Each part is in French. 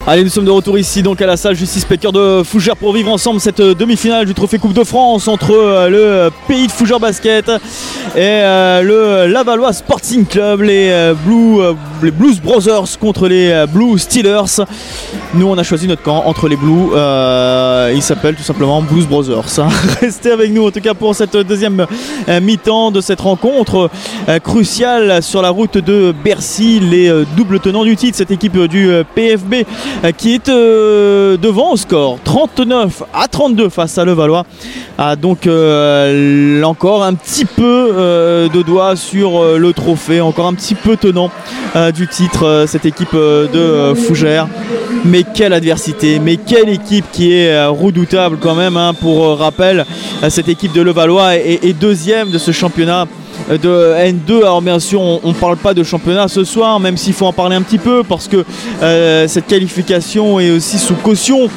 Allez, nous sommes de retour ici donc à la salle Justice Pecker de Fougères pour vivre ensemble cette demi-finale du Trophée Coupe de France entre le pays de Fougères Basket et le Lavallois Sporting Club, les Blues Brothers contre les Blue Steelers. Nous on a choisi notre camp entre les Blues, il s'appelle tout simplement Blues Brothers. Restez avec nous en tout cas pour cette deuxième mi-temps de cette rencontre cruciale sur la route de Bercy. Les doubles tenants du titre, cette équipe du PFB qui est devant au score 39-32 face à Levallois, a donc encore un petit peu de doigt sur le trophée, encore un petit peu tenant du titre, cette équipe de Fougères. Mais quelle adversité, mais quelle équipe qui est redoutable quand même, hein. Pour rappel, cette équipe de Levallois est deuxième de ce championnat de N2. Alors bien sûr on ne parle pas de championnat ce soir, même s'il faut en parler un petit peu parce que cette qualification est aussi sous caution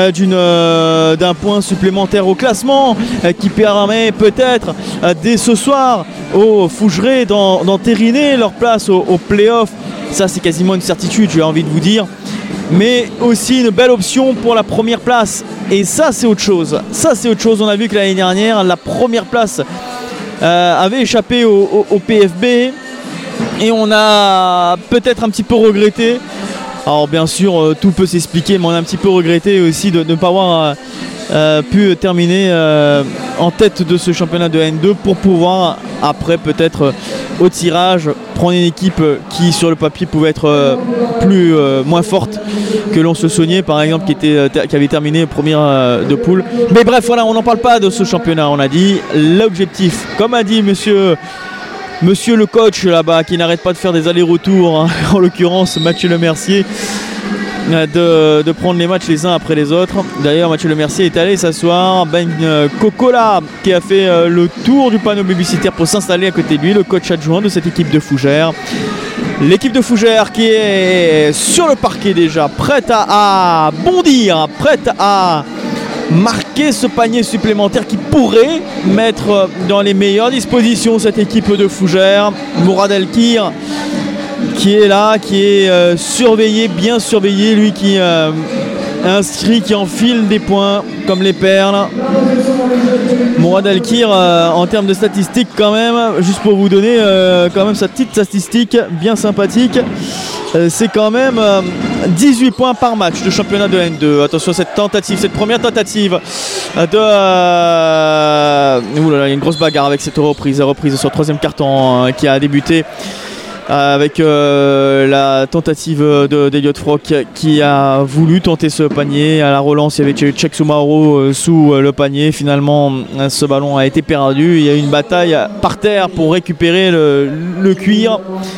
d'un point supplémentaire au classement qui permet peut-être dès ce soir aux Fougerets d'entériner leur place au play-off. Ça c'est quasiment une certitude, j'ai envie de vous dire, mais aussi une belle option pour la première place, et ça c'est autre chose. On a vu que l'année dernière la première place avait échappé au PFB et on a peut-être un petit peu regretté. Alors bien sûr tout peut s'expliquer, mais on a un petit peu regretté aussi de ne pas avoir pu terminer en tête de ce championnat de N2 pour pouvoir après peut-être au tirage prendre une équipe qui sur le papier pouvait être moins forte que l'on se soignait par exemple, qui avait terminé première de poule. Mais bref, voilà, on n'en parle pas de ce championnat. On a dit l'objectif, comme a dit monsieur le coach là-bas, qui n'arrête pas de faire des allers-retours, hein, en l'occurrence Mathieu Lemercier, de prendre les matchs les uns après les autres. D'ailleurs Mathieu Lemercier est allé s'asseoir. Ben Cocola qui a fait le tour du panneau publicitaire pour s'installer à côté de lui, le coach adjoint de cette équipe de Fougères. L'équipe de Fougères qui est sur le parquet déjà, prête à bondir, prête à marquer ce panier supplémentaire qui pourrait mettre dans les meilleures dispositions cette équipe de Fougères. Mourad Elkir qui est là, qui est surveillé, bien surveillé, lui qui inscrit, qui enfile des points comme les perles. Mourad Elkir en termes de statistiques quand même, juste pour vous donner quand même sa petite statistique bien sympathique, c'est quand même 18 points par match de championnat de N2. Attention à cette première tentative de... Ouh là là, il y a une grosse bagarre avec cette reprise sur le troisième carton qui a débuté avec la tentative d'Eliott Frock qui a voulu tenter ce panier. À la relance, il y avait Cheikh Soumaoro sous le panier. Finalement, ce ballon a été perdu. Il y a eu une bataille par terre pour récupérer le cuir.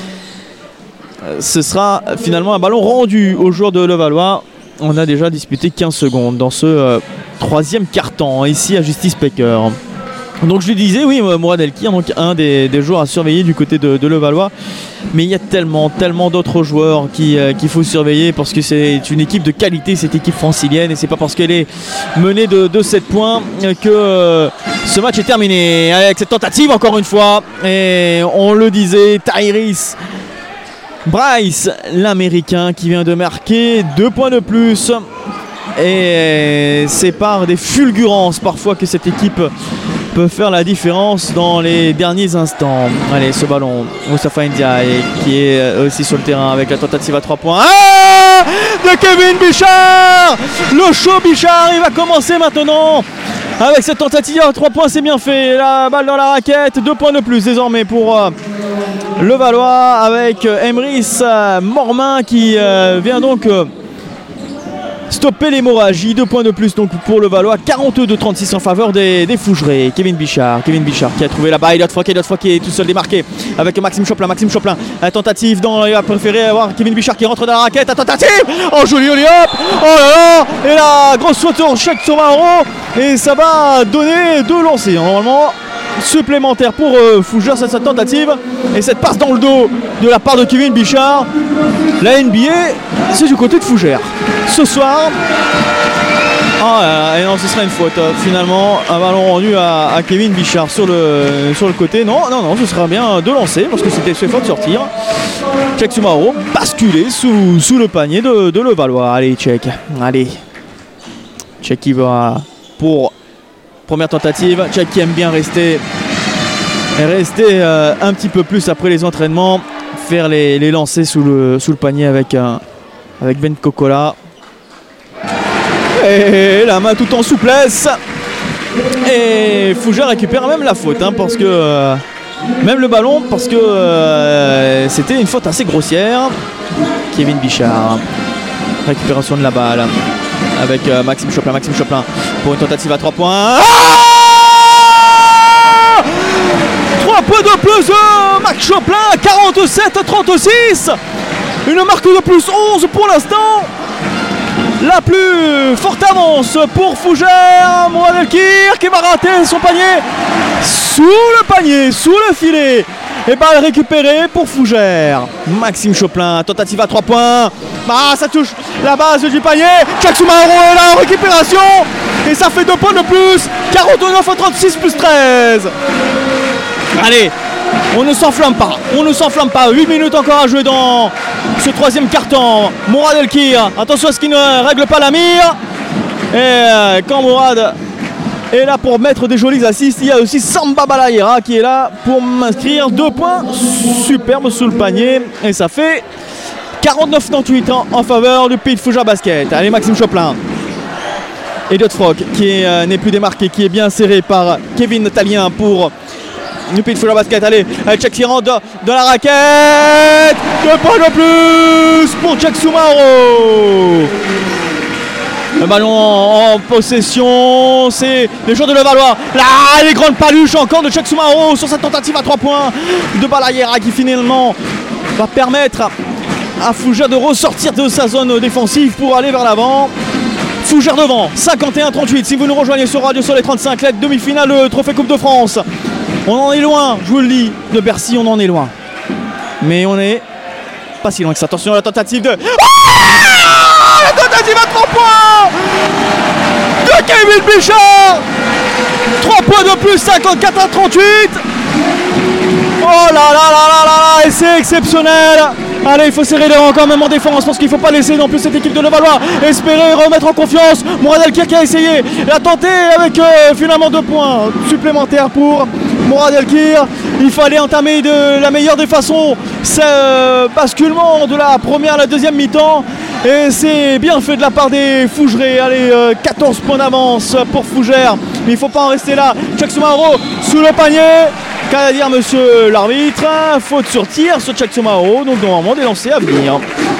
Ce sera finalement un ballon rendu aux joueurs de Levallois. On a déjà disputé 15 secondes dans ce troisième quart-temps ici à Justice Pecker. Donc je lui disais, oui, Mourad Elkir, donc un des joueurs à surveiller du côté de Levallois. Mais il y a tellement d'autres joueurs qu'il faut surveiller parce que c'est une équipe de qualité, cette équipe francilienne. Et c'est pas parce qu'elle est menée de 7 points que ce match est terminé. Avec cette tentative encore une fois. Et on le disait, Tyrese Bryce, l'Américain, qui vient de marquer 2 points de plus. Et c'est par des fulgurances parfois que cette équipe peut faire la différence dans les derniers instants. Allez, ce ballon, Moustapha Ndiaye qui est aussi sur le terrain avec la tentative à 3 points. De Kevin Bichard. Le show Bichard, il va commencer maintenant avec cette tentative à 3 points. C'est bien fait, la balle dans la raquette. 2 points de plus désormais pour Levallois avec Emrys Mormain qui vient donc stopper l'hémorragie. 2 points de plus donc pour Levallois. 42-36 en faveur des Fougerets. Kevin Bichard qui a trouvé là-bas Eliott Frock qui est tout seul démarqué avec Maxime Choplin. Tentative il a préféré avoir Kevin Bichard qui rentre dans la raquette. Tentative, joli hop, oh là là, et la grosse faute sur Cheikh Soumaoro, et ça va donner 2 lancers normalement supplémentaires pour Fougères. Cette tentative et cette passe dans le dos de la part de Kevin Bichard. La NBA, c'est du côté de Fougères ce soir. Et non, ce sera une faute. Finalement, un ballon rendu à Kevin Bichard sur le côté. Non, ce sera bien de lancer parce que c'était ce faute de sortir. Cheikh Soumaoro basculé sous le panier de Levallois. Allez, Cheikh. Allez. Cheikh qui va pour première tentative. Cheikh qui aime bien rester un petit peu plus après les entraînements. Faire les lancers sous le panier avec Ben Kokola. Et la main tout en souplesse. Et Fougères récupère même la faute parce que même le ballon parce que c'était une faute assez grossière. Kevin Bichard. Récupération de la balle avec Maxime Choplin pour une tentative à 3 points. 3 points de plus Max Choplin, 47-36. Une marque de plus 11 pour l'instant. La plus forte avance pour Fougères. Mourad Elkir qui va rater son panier sous le filet. Et balle récupérée pour Fougères. Maxime Choplin, tentative à 3 points. Ça touche la base du panier. Cheikh Soumaoro est là en récupération. Et ça fait 2 points de plus. 49-36 plus 13. Allez, on ne s'enflamme pas. 8 minutes encore à jouer dans ce troisième quart-temps. Mourad Elkir, attention à ce qu'il ne règle pas la mire. Et quand Mourad est là pour mettre des jolis assists, il y a aussi Samba Balaïra qui est là pour m'inscrire 2 points superbes sous le panier. Et ça fait 49-38 en faveur du Pays de Fougères Basket. Allez, Maxime Choplin. Elliot Frock qui n'est plus démarqué, qui est bien serré par Kevin Talien pour le Pays de Fougères Basket. Allez, Cheikh qui rentre dans la raquette. 2 points de plus pour Cheikh Soumaoro. Le ballon en possession, c'est les joueurs de Levallois. Là, les grandes paluches encore de Cheikh Soumaoro sur cette tentative à 3 points de Balaïra qui finalement va permettre à Fougères de ressortir de sa zone défensive pour aller vers l'avant. Fougères devant, 51-38. Si vous nous rejoignez sur Radio Soleil 35, la demi-finale de Trophée Coupe de France. On en est loin, je vous le dis, de Bercy, on en est loin. Mais on est pas si loin que ça. Attention à la tentative de... la tentative à 3 points de Kevin Bichard. 3 points de plus, 54-38. Oh là là là là là, et c'est exceptionnel. Allez, il faut serrer les rangs quand même en défense parce qu'il ne faut pas laisser non plus cette équipe de Levallois espérer remettre en confiance. Mourad Elkir qui a essayé, il a tenté avec finalement 2 points supplémentaires pour Mourad Elkir. Il fallait entamer de la meilleure des façons ce basculement de la première à la deuxième mi-temps. Et c'est bien fait de la part des Fougerés. Allez, 14 points d'avance pour Fougères. Mais il ne faut pas en rester là. Cheikh Soumaoro sous le panier. Qu'à dire monsieur l'arbitre, faute sur tir sur Cheikh Soumaoro. Donc normalement des lancers à venir.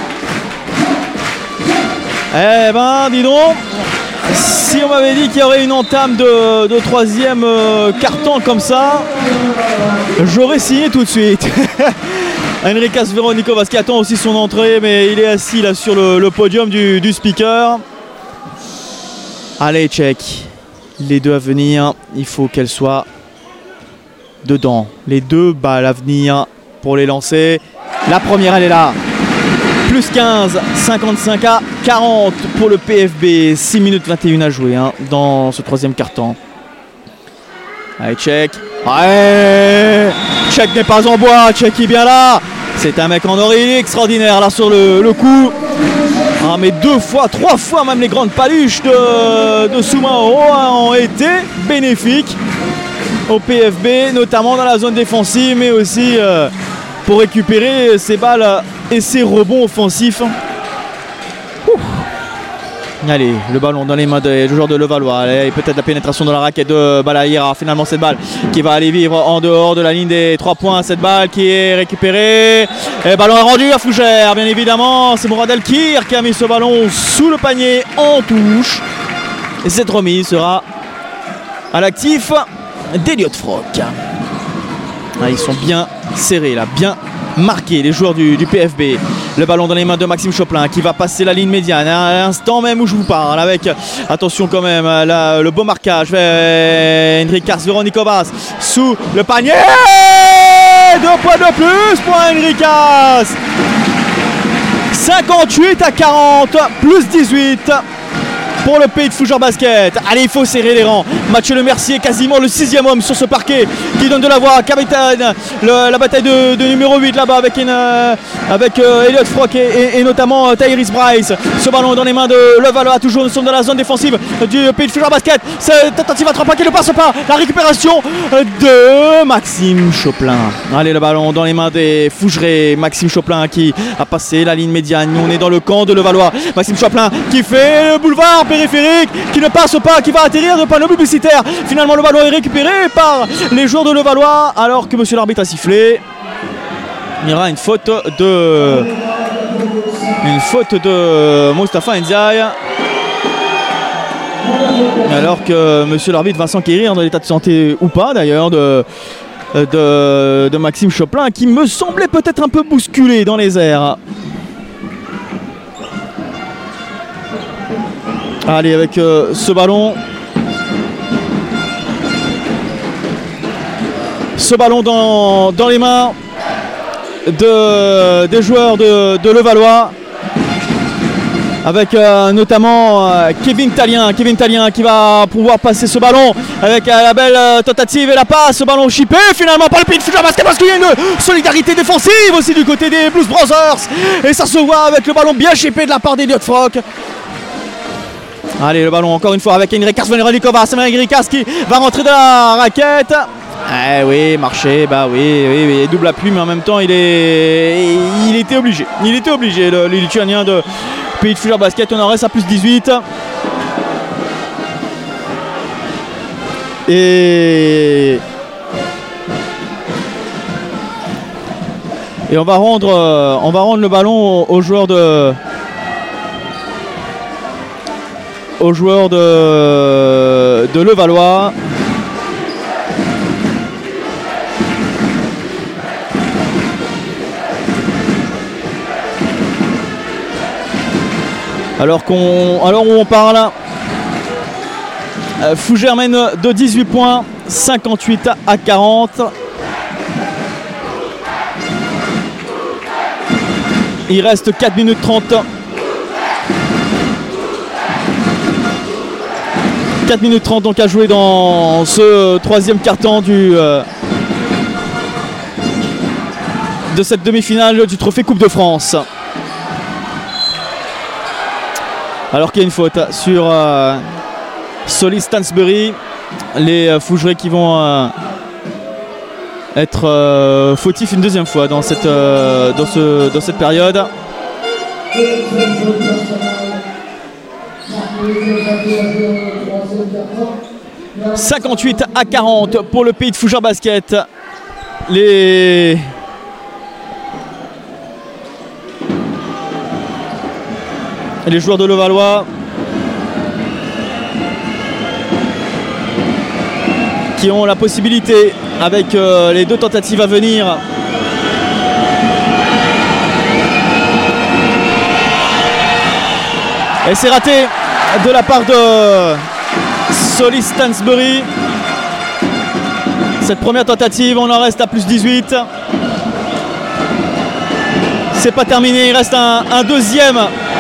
Eh ben dis donc, si on m'avait dit qu'il y aurait une entame de troisième carton comme ça, j'aurais signé tout de suite. Enricas Veronicovas qui attend aussi son entrée, mais il est assis là sur le podium du speaker. Allez, Cheikh, les deux à venir, il faut qu'elles soient dedans. Les 2 balles à venir pour les lancer. La première, elle est là. Plus 15, 55 à 40 pour le PFB. 6 minutes 21 à jouer dans ce troisième quart-temps. Allez, Cheikh. Ouais, Cheikh n'est pas en bois. Cheikh est bien là. C'est un mec en or, il est extraordinaire là sur le coup. Mais 2 fois, 3 fois même les grandes paluches de Soumaoro ont été bénéfiques au PFB, notamment dans la zone défensive, mais aussi pour récupérer ses balles et ses rebonds offensifs. Allez, le ballon dans les mains des joueurs de Levallois. Allez, peut-être la pénétration dans la raquette de Balaïra. Finalement, cette balle qui va aller vivre en dehors de la ligne des 3 points. Cette balle qui est récupérée. Et le ballon est rendu à Fougères, bien évidemment. C'est Mourad Elkir qui a mis ce ballon sous le panier en touche. Et cette remise sera à l'actif d'Elliot Frock. Ils sont bien serrés là, bien marqués les joueurs du PFB. Le ballon dans les mains de Maxime Choplin qui va passer la ligne médiane à l'instant même où je vous parle, avec attention quand même le beau marquage Enricas Veronicovas sous le panier. 2 points de plus pour Enricas. 58 à 40 plus 18. pour le Pays de Fougères Basket. Allez, il faut serrer les rangs. Mathieu Le Mercier, quasiment le 6e homme sur ce parquet, qui donne de la voix à capitaine. La bataille de numéro 8 là-bas avec Elliot Frock et notamment Tyrese Bryce. Ce ballon dans les mains de Levallois, toujours nous sommes dans la zone défensive du Pays de Fougères Basket. Cette tentative à 3 points qui ne passe pas. La récupération de Maxime Choplin. Allez, le ballon dans les mains des Fougerets. Maxime Choplin qui a passé la ligne médiane. On est dans le camp de Levallois. Maxime Choplin qui fait le boulevard périphérique, qui ne passe pas, qui va atterrir de panneau publicitaire. Finalement, le ballon est récupéré par les joueurs de Levallois alors que monsieur l'arbitre a sifflé. Il y aura une faute de Moustapha Ndiaye. Alors que monsieur l'arbitre va s'enquérir dans l'état de santé ou pas d'ailleurs de Maxime Choplin, qui me semblait peut-être un peu bousculé dans les airs. Allez, avec ce ballon. Ce ballon dans les mains des joueurs de Levallois. Avec notamment Kevin Talien qui va pouvoir passer ce ballon avec la belle tentative et la passe, ce ballon chippé finalement par le Pays de Fougères Basket, parce qu'il y a une solidarité défensive aussi du côté des Blues Brothers et ça se voit avec le ballon bien chippé de la part d'Elliot Frock. Allez, le ballon encore une fois avec Henrikas Veronikova, c'est Henrikas qui va rentrer dans la raquette. Eh oui, marché, bah oui, double appui, mais en même temps il était obligé, le Lituanien de Pays de Fougères Basket. On en reste à plus 18. Et on va rendre le ballon aux joueurs de Levallois. Alors où on parle, Fougères mène de 18 points, 58 à 40. Il reste 4 minutes 30. 4 minutes 30 donc à jouer dans ce troisième quart-temps de cette demi-finale du trophée Coupe de France. Alors qu'il y a une faute sur Solly Stansbury. Les Fougerets qui vont être fautifs une deuxième fois dans cette période. 58 à 40 pour le Pays de Fougères Basket. Les joueurs de Levallois qui ont la possibilité, avec les deux tentatives à venir, et c'est raté de la part de Solly Stansbury. Cette première tentative, on en reste à plus 18. C'est pas terminé, il reste un deuxième.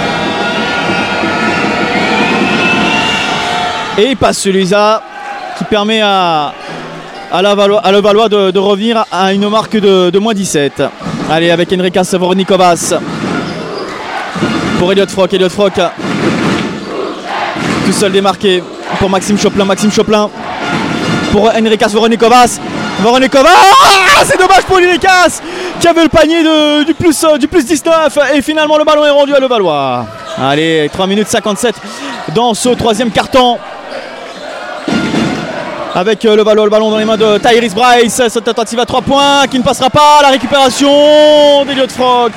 Et il passe celui-là qui permet à Levallois de revenir à une marque de moins 17. Allez, avec Henrikas Vornikovas pour Elliot Frock. Tout seul démarqué pour Maxime Choplin pour Henrikas Vornikovas. C'est dommage pour Henrikas qui avait le panier du plus 19 et finalement le ballon est rendu à Levallois. Allez, 3 minutes 57 dans ce troisième quart-temps. Avec le ballon dans les mains de Tyrese Bryce. Cette tentative à 3 points qui ne passera pas. La récupération d'Elliot Frock.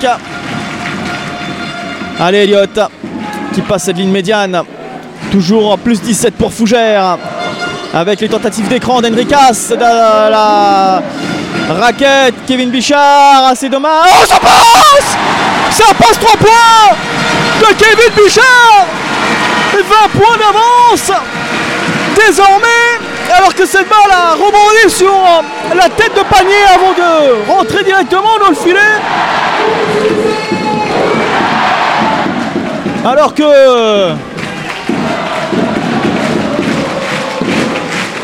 Allez, Elliot qui passe cette ligne médiane. Toujours plus 17 pour Fougères. Avec les tentatives d'écran d'Henrikas. De la raquette. Kevin Bichard. C'est dommage. Oh, ça passe 3 points de Kevin Bichard. 20 points d'avance. Désormais, alors que cette balle a rebondi sur la tête de panier avant de rentrer directement dans le filet. Alors que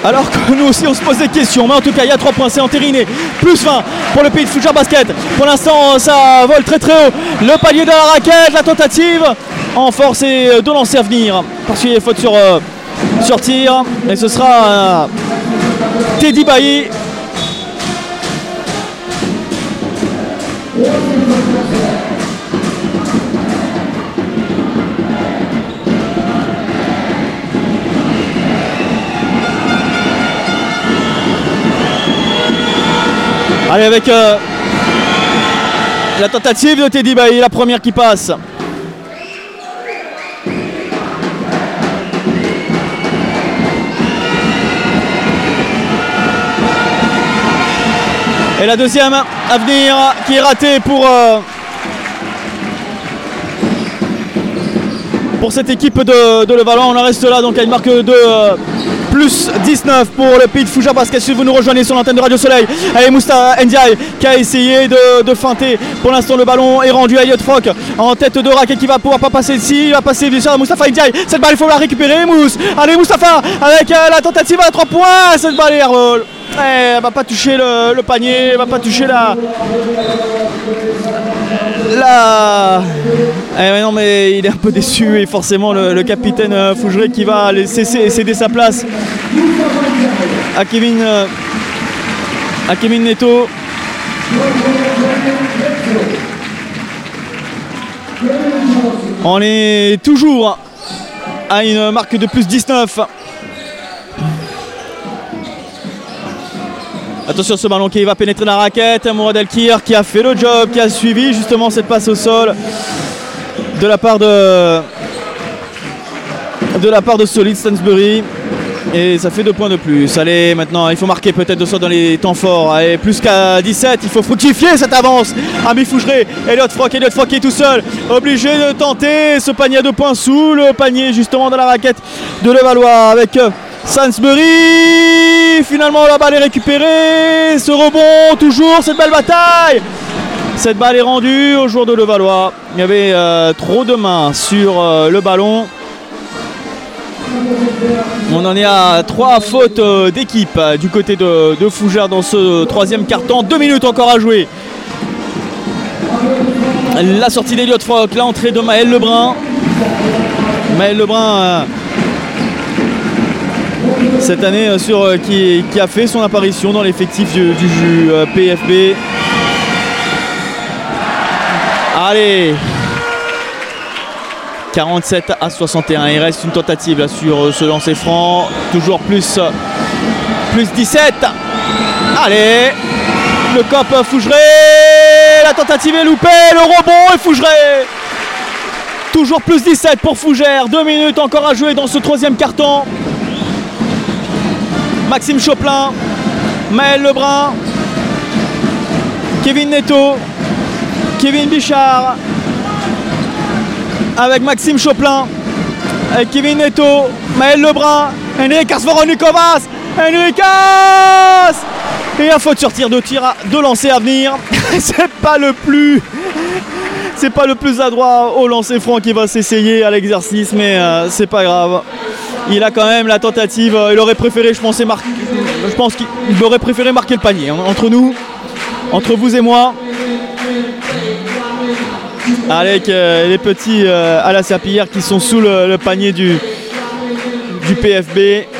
Alors que nous aussi on se pose des questions, mais en tout cas il y a 3 points, c'est entériné. Plus 20 pour le Pays de Fougères Basket. Pour l'instant ça vole très très haut. Le palier de la raquette, la tentative en force et de lancer à venir. Parce qu'il y a faute sur tir. Et ce sera Teddy Bailly. Allez, avec la tentative de Teddy Bailly, la première qui passe. Et la deuxième à venir qui est ratée pour cette équipe de Levallois. On en reste là, donc à une marque de plus 19 pour le Pays de Fougères Basket. Si vous nous rejoignez sur l'antenne de Radio Soleil, allez, Moussa Ndiaye qui a essayé de feinter. Pour l'instant le ballon est rendu à Elliot Frock en tête de raquette qui va pouvoir pas passer ici. Il va passer bien sûr à Moustapha Ndiaye. Cette balle il faut la récupérer. Allez Moustapha avec la tentative à 3 points. Cette balle est airball. Elle va pas toucher le panier, elle va pas toucher non mais il est un peu déçu et forcément le capitaine Fougeray qui va laisser céder sa place à Kevin Neto. On est toujours à une marque de plus 19. Attention ce ballon qui va pénétrer la raquette. Mourad Elkir qui a fait le job, qui a suivi justement cette passe au sol de la part de Solid Stansbury. Et ça fait 2 points de plus. Allez, maintenant il faut marquer peut-être de ça dans les temps forts. Allez, plus qu'à 17, il faut fructifier cette avance. Ami Fougeray, Elliot Frock qui est tout seul, obligé de tenter ce panier à 2 points sous le panier justement dans la raquette de Levallois avec Stansbury. Finalement la balle est récupérée, ce rebond toujours, cette belle bataille. Cette balle est rendue au joueur de Levallois. Il y avait trop de mains sur le ballon. On en est à 3 fautes d'équipe du côté de Fougères dans ce 3e quart-temps. 2 minutes encore à jouer. La sortie d'Elliot Frock, l'entrée de Maël Lebrun. Cette année qui a fait son apparition dans l'effectif du PFB. Allez, 47-61. Il reste une tentative là sur ce lancer franc. Toujours plus 17. Allez, le cop Fougeray. La tentative est loupée. Le rebond est Fougeray. Toujours plus 17 pour Fougères. 2 minutes encore à jouer dans ce 3e quart-temps. Maxime Choplin, Maël Lebrun, Kevin Neto, Kevin Bichard avec Maxime Choplin, avec Kevin Neto, Maël Lebrun, Henrikas Voronikovas, et un faute sur tir de lancer à venir. C'est pas le plus adroit au lancer franc qui va s'essayer à l'exercice, mais c'est pas grave. Il a quand même la tentative. Il aurait préféré, je pense qu'il aurait préféré marquer le panier. Entre nous, entre vous et moi. Avec les petits à la Sapillère qui sont sous le panier du PFB.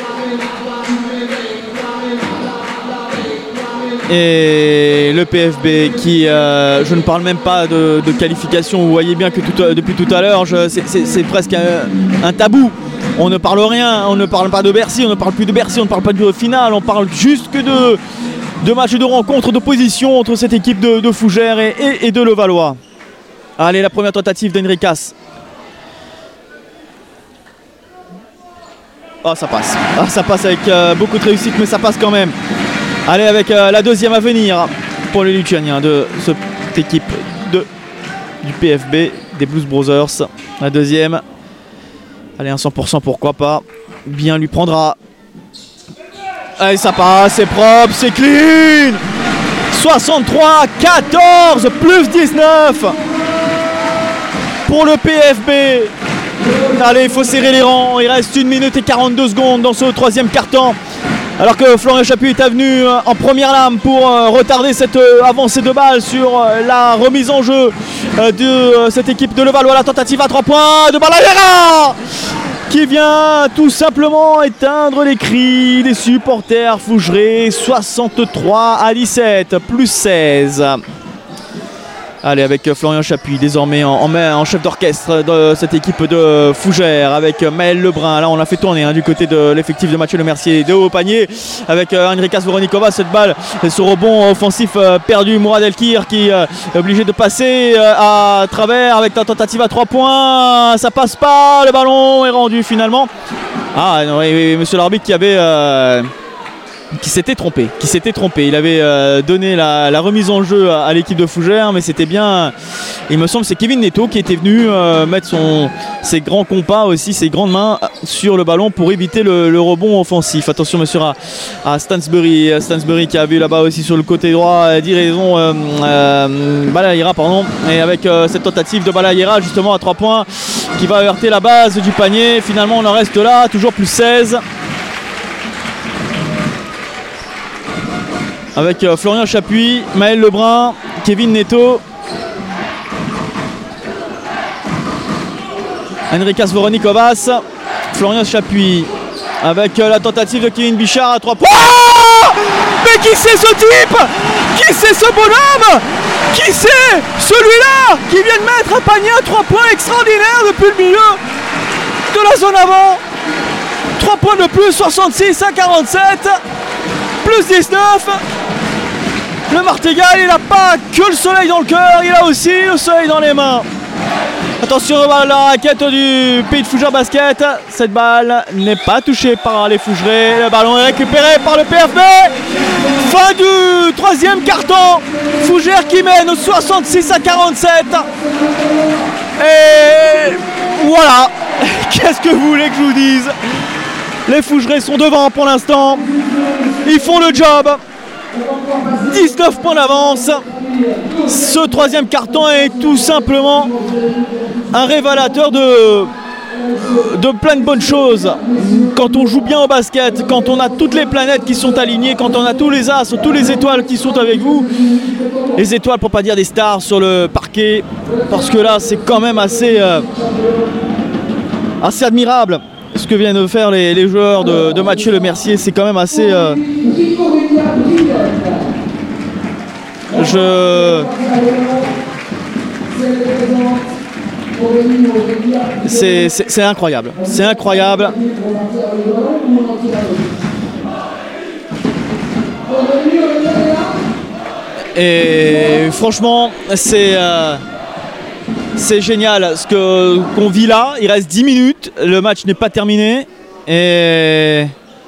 Et le PFB qui, je ne parle même pas de qualification. Vous voyez bien que depuis tout à l'heure, c'est presque un tabou. On ne parle rien, on ne parle pas de Bercy, on ne parle plus de Bercy, on ne parle pas de finale, on parle juste que de matchs de rencontres, d'opposition entre cette équipe de Fougères et de Levallois. Allez, la première tentative d'Henrikas. Oh, ça passe. Ah, ça passe avec beaucoup de réussite, mais ça passe quand même. Allez, avec la deuxième à venir pour les Lituaniens de cette équipe du PFB, des Blues Brothers. La deuxième. Allez, un 100%, pourquoi pas. Bien lui prendra. Allez, ça passe, c'est propre, c'est clean. 63-14, plus 19 pour le PFB. Allez, il faut serrer les rangs. Il reste 1 minute et 42 secondes dans ce 3e quart-temps. Alors que Florian Chapuis est venu en première lame pour retarder cette avancée de balle sur la remise en jeu de cette équipe de Levallois. La tentative à 3 points de Balayera qui vient tout simplement éteindre les cris des supporters fougerés. 63-17, plus 16. Allez, avec Florian Chapuis désormais en chef d'orchestre de cette équipe de Fougères, avec Maël Lebrun. Là on l'a fait tourner du côté de l'effectif de Mathieu Lemercier, de haut panier avec Henrikas Voronikova. Cette balle, ce rebond offensif perdu. Mourad Elkir qui est obligé de passer à travers avec la tentative à 3 points. Ça passe pas, le ballon est rendu finalement. Ah non, oui, monsieur l'arbitre qui s'était trompé. Il avait donné la remise en jeu à l'équipe de Fougères, mais c'était bien, il me semble, c'est Kevin Neto qui était venu mettre ses grands compas aussi, ses grandes mains sur le ballon pour éviter le rebond offensif. Attention monsieur à Stansbury qui a vu là-bas aussi sur le côté droit, diraison Balayera, pardon, et avec cette tentative de Balayera justement à 3 points qui va heurter la base du panier. Finalement on en reste là, toujours plus 16. Avec Florian Chapuis, Maël Lebrun, Kevin Neto, Henrikas Voronikovas, Florian Chapuis avec la tentative de Kevin Bichard à 3 points. Mais qui c'est ce type? Qui c'est ce bonhomme? Qui c'est celui-là qui vient de mettre un panier à 3 points extraordinaire depuis le milieu de la zone avant? 3 points de plus, 66-47, plus 19. Le Martégal, il n'a pas que le soleil dans le cœur, il a aussi le soleil dans les mains. Attention à la raquette du Pays de Fougères Basket. Cette balle n'est pas touchée par les Fougerés. Le ballon est récupéré par le PFB. Fin du troisième quart-temps. Fougères qui mène 66-47. Et voilà. Qu'est-ce que vous voulez que je vous dise? Les Fougerés sont devant pour l'instant. Ils font le job. 19 points d'avance. Ce troisième carton est tout simplement un révélateur de plein de bonnes choses. Quand on joue bien au basket, quand on a toutes les planètes qui sont alignées, quand on a tous les as, tous les étoiles qui sont avec vous, les étoiles pour pas dire des stars sur le parquet, parce que là c'est quand même assez admirable ce que viennent de faire les joueurs de Mathieu Lemercier. C'est quand même assez c'est incroyable. C'est incroyable. Et franchement, c'est génial ce qu'on vit là. Il reste 10 minutes. Le match n'est pas terminé. Et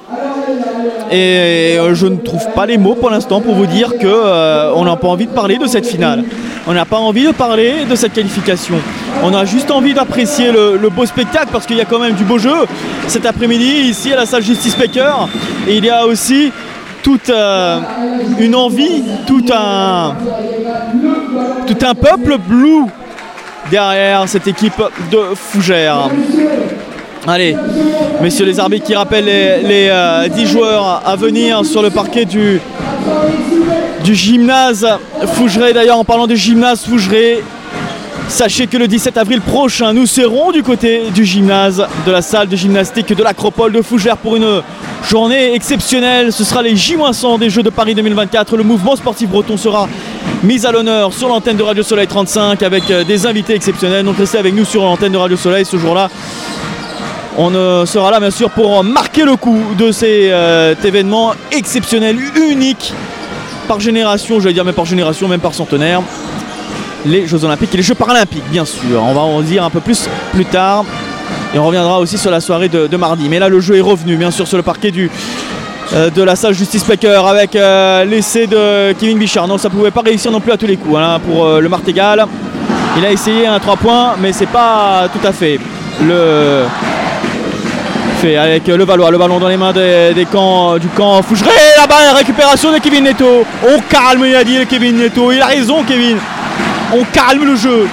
je ne trouve pas les mots pour l'instant pour vous dire qu'on n'a pas envie de parler de cette finale. On n'a pas envie de parler de cette qualification. On a juste envie d'apprécier le beau spectacle parce qu'il y a quand même du beau jeu cet après-midi ici à la salle Justice Baker. Et il y a aussi toute une envie, tout un peuple bleu derrière cette équipe de Fougères. Allez, messieurs les arbitres qui rappellent les 10 joueurs à venir sur le parquet du gymnase Fougeré. D'ailleurs, en parlant du gymnase Fougeré, sachez que le 17 avril prochain, nous serons du côté du gymnase, de la salle de gymnastique de l'Acropole de Fougères pour une journée exceptionnelle. Ce sera les J-100 des Jeux de Paris 2024. Le mouvement sportif breton sera mis à l'honneur sur l'antenne de Radio Soleil 35 avec des invités exceptionnels. Donc restez avec nous sur l'antenne de Radio Soleil ce jour-là. On sera là bien sûr pour marquer le coup de cet événement exceptionnel, unique, par génération, je vais dire même par génération, même par centenaire. Les Jeux Olympiques et les Jeux Paralympiques, bien sûr. On va en dire un peu plus tard. Et on reviendra aussi sur la soirée de mardi. Mais là, le jeu est revenu, bien sûr, sur le parquet de la salle Justice Baker avec l'essai de Kevin Bichard. Non, ça ne pouvait pas réussir non plus à tous les coups pour le Martégal. Il a essayé un 3 points, mais c'est pas tout à fait le fait avec Levallois. Le ballon dans les mains du camp Fougeré. Là-bas, récupération de Kevin Neto. On calme, il a dit Kevin Neto. Il a raison, Kevin. On calme le jeu.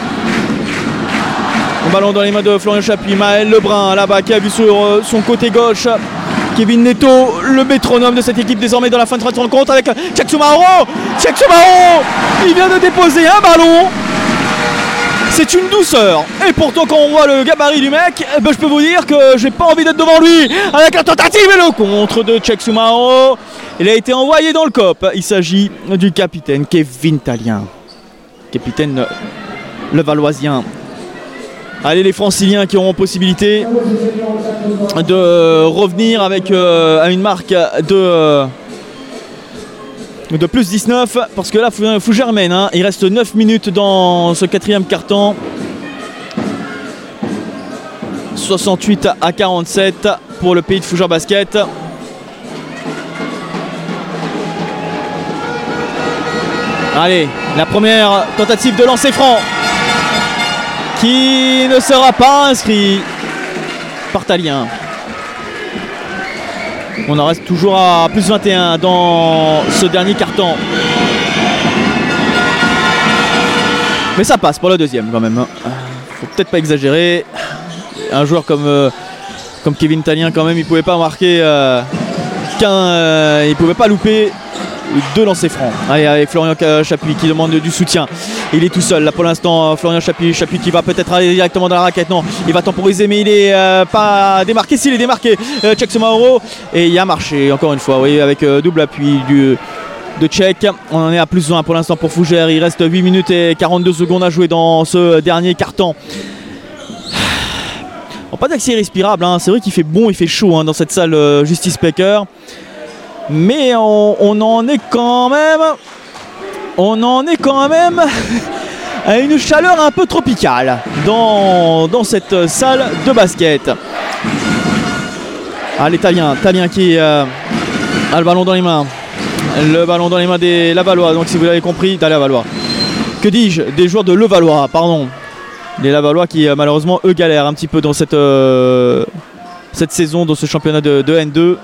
Le ballon dans les mains de Florian Chapuis. Maël Lebrun là-bas qui a vu sur son côté gauche Kevin Neto, le métronome de cette équipe désormais dans la fin de cette rencontre avec Cheikh Soumaoro. Cheikh Soumaoro, il vient de déposer un ballon. C'est une douceur. Et pourtant quand on voit le gabarit du mec, je peux vous dire que j'ai pas envie d'être devant lui. Avec la tentative et le contre de Cheikh Soumaoro. Il a été envoyé dans le COP. Il s'agit du capitaine Kevin Thalien. Capitaine levalloisien. Allez, les Franciliens qui auront possibilité de revenir avec une marque de plus 19, parce que là, Fougères mène. Il reste 9 minutes dans ce quatrième quart-temps. 68 à 47 pour le Pays de Fougères Basket. Allez, la première tentative de lancer franc qui ne sera pas inscrit par Thalien. On en reste toujours à plus 21 dans ce dernier quart-temps. Mais ça passe pour le deuxième quand même. Faut peut-être pas exagérer. Un joueur comme Kevin Thalien quand même, il pouvait pas marquer il pouvait pas louper deux lancers francs. Allez, avec Florian Chapuis qui demande du soutien. Il est tout seul là pour l'instant. Florian Chapuis qui va peut-être aller directement dans la raquette. Non, il va temporiser, mais il est pas démarqué. S'il est démarqué, Cheikh Soumaoro, et il a marché encore une fois. Vous voyez, avec double appui de Cheikh. On en est à plus 1 pour l'instant pour Fougères. Il reste 8 minutes et 42 secondes à jouer dans ce dernier quart-temps. Bon, pas d'accès irrespirable, c'est vrai qu'il fait bon, il fait chaud dans cette salle Justice Baker. Mais on en est quand même à une chaleur un peu tropicale dans cette salle de basket. Allez, Thalien qui a le ballon dans les mains. Le ballon dans les mains des Lavallois. Donc si vous l'avez compris, des Lavallois. Que dis-je, des joueurs de Levallois, pardon. Les Lavallois qui malheureusement eux galèrent un petit peu dans cette saison, dans ce championnat de N2.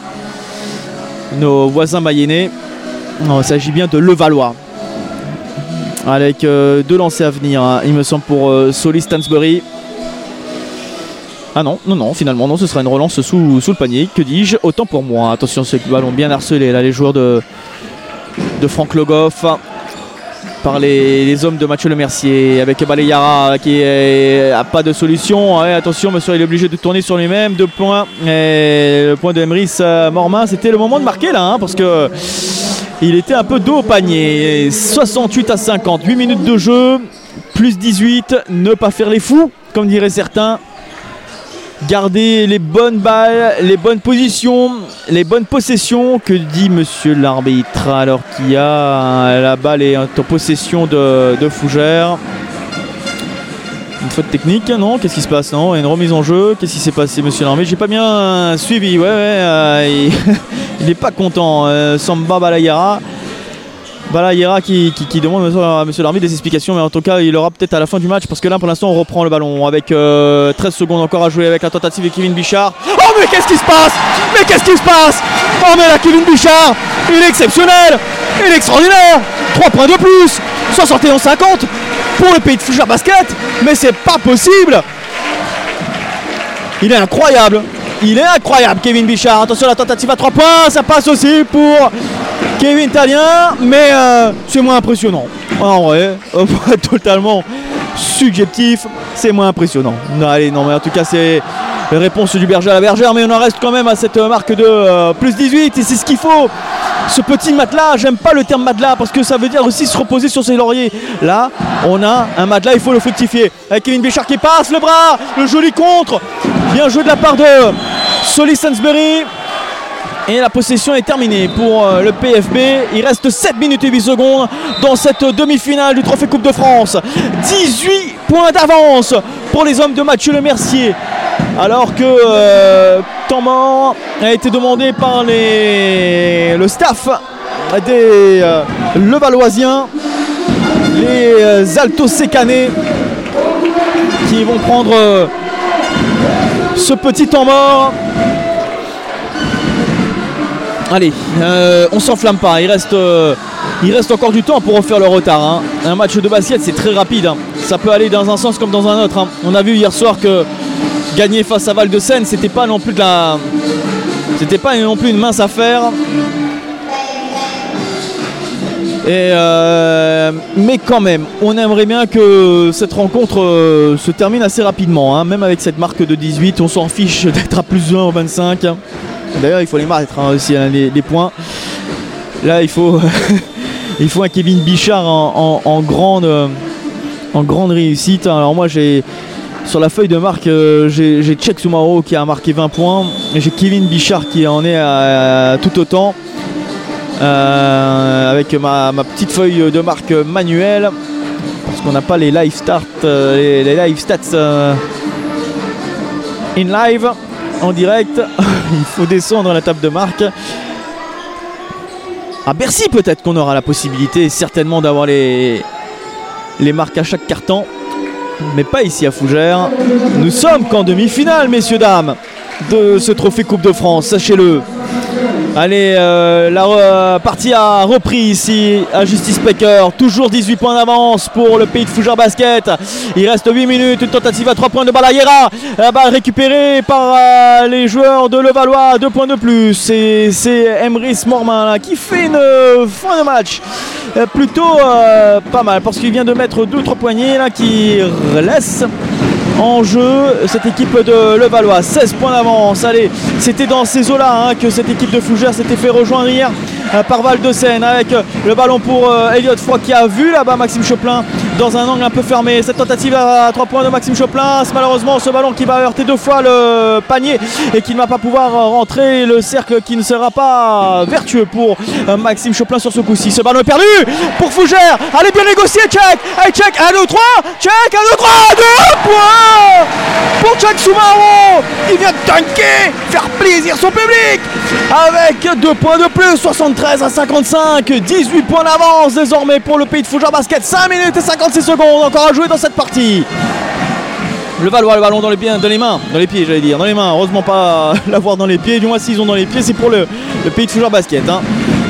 Nos voisins mayennais. Il s'agit bien de Levallois. Avec deux lancers à venir, il me semble, pour Solis Stansbury. Ah non, finalement, non, ce sera une relance sous le panier. Que dis-je, autant pour moi. Attention, ce ballon bien harcelé, là, les joueurs de Franck Logoff par les hommes de Mathieu Lemercier, avec Balayara qui n'a pas de solution. Ouais, attention, monsieur, il est obligé de tourner sur lui-même. 2 points. Et le point de Emrys Mormain, c'était le moment de marquer là, parce que il était un peu dos au panier. 68 à 50, 8 minutes de jeu, plus 18, ne pas faire les fous, comme diraient certains. Garder les bonnes balles, les bonnes positions, les bonnes possessions. Que dit monsieur l'arbitre alors qu'il y a la balle est en possession de Fougères? Une faute technique, non? Qu'est-ce qui se passe? Non, une remise en jeu. Qu'est-ce qui s'est passé, monsieur l'arbitre? J'ai pas bien suivi. Il n'est pas content. Samba Balayara qui demande à monsieur l'arbitre des explications, mais en tout cas il aura peut-être à la fin du match, parce que là pour l'instant on reprend le ballon avec 13 secondes encore à jouer avec la tentative de Kevin Bichard. Oh mais qu'est-ce qui se passe? Oh mais là Kevin Bichard, il est exceptionnel, il est extraordinaire. 3 points de plus, 71-50 pour le Pays de Fougères Basket, mais c'est pas possible. Il est incroyable Kevin Bichard. Attention, la tentative à 3 points, ça passe aussi pour Kevin Thalien, mais c'est moins impressionnant. En vrai, pour être totalement subjectif, c'est moins impressionnant. Allez, non, mais en tout cas, c'est la réponse du berger à la bergère, mais on en reste quand même à cette marque de plus 18, et c'est ce qu'il faut. Ce petit matelas, j'aime pas le terme matelas, parce que ça veut dire aussi se reposer sur ses lauriers. Là, on a un matelas, il faut le fructifier. Avec Kevin Bichard qui passe, le bras, le joli contre. Bien joué de la part de Solis Stansbury. Et la possession est terminée pour le PFB. Il reste 7 minutes et 8 secondes dans cette demi-finale du Trophée Coupe de France. 18 points d'avance pour les hommes de Mathieu Lemercier. Alors que temps mort a été demandé par le staff des Levalloisiens, les Altos Sécanais, qui vont prendre ce petit temps mort. Allez, on s'enflamme pas, il reste encore du temps pour refaire le retard. Un match de basket, c'est très rapide. Ça peut aller dans un sens comme dans un autre. On a vu hier soir que gagner face à Val-de-Seine, c'était pas non plus de C'était pas non plus une mince affaire. Mais quand même, on aimerait bien que cette rencontre se termine assez rapidement, hein. Même avec cette marque de 18, on s'en fiche d'être à plus 1 au 25. D'ailleurs, il faut les marques aussi, hein, les points. Là, il faut, il faut un Kevin Bichard en grande réussite. Alors moi, sur la feuille de marque, j'ai Cheikh Soumaro qui a marqué 20 points. Et j'ai Kevin Bichard qui en est à tout autant. Avec ma petite feuille de marque manuelle, parce qu'on n'a pas les live start, les live stats in live en direct. Il faut descendre la table de marque. À Bercy, peut-être qu'on aura la possibilité certainement d'avoir les marques à chaque carton, mais pas ici à Fougères. Nous sommes qu'en demi-finale, messieurs dames, de ce trophée Coupe de France, sachez-le. Allez, la partie a repris ici à Justice Pecker. Toujours 18 points d'avance pour le pays de Fougères Basket. Il reste 8 minutes, une tentative à 3 points de Balayera. La balle récupérée par les joueurs de Levallois. 2 points de plus. C'est Emrys Mormain là, qui fait une fin de match plutôt pas mal, parce qu'il vient de mettre 2-3 poignées là, qui laisse en jeu cette équipe de Levallois. 16 points d'avance. Allez, c'était dans ces eaux-là hein, que cette équipe de Fougères s'était fait rejoindre hier par Val de Seine, avec le ballon pour Elliot Foy qui a vu là-bas Maxime Choplin dans un angle un peu fermé. Cette tentative à 3 points de Maxime Choplin, c'est malheureusement ce ballon qui va heurter 2 fois le panier et qui ne va pas pouvoir rentrer. Le cercle qui ne sera pas vertueux pour Maxime Choplin sur ce coup-ci. Ce ballon est perdu pour Fougères. Allez, bien négocié, Cheikh. Allez, Cheikh, 1, 2, 3. Cheikh, 1, 2, 3. 2 points pour Cheikh Soumaro. Il vient de tanker, faire plaisir son public avec 2 points de plus, 73 à 55. 18 points d'avance désormais pour le pays de Fougères Basket. 5 minutes et 56 secondes encore à jouer dans cette partie. Le Valois, le ballon dans les pieds, dans les pieds j'allais dire, dans les mains. Heureusement pas l'avoir dans les pieds. Du moins s'ils ont dans les pieds, c'est pour le pays de Fougères Basket. Hein.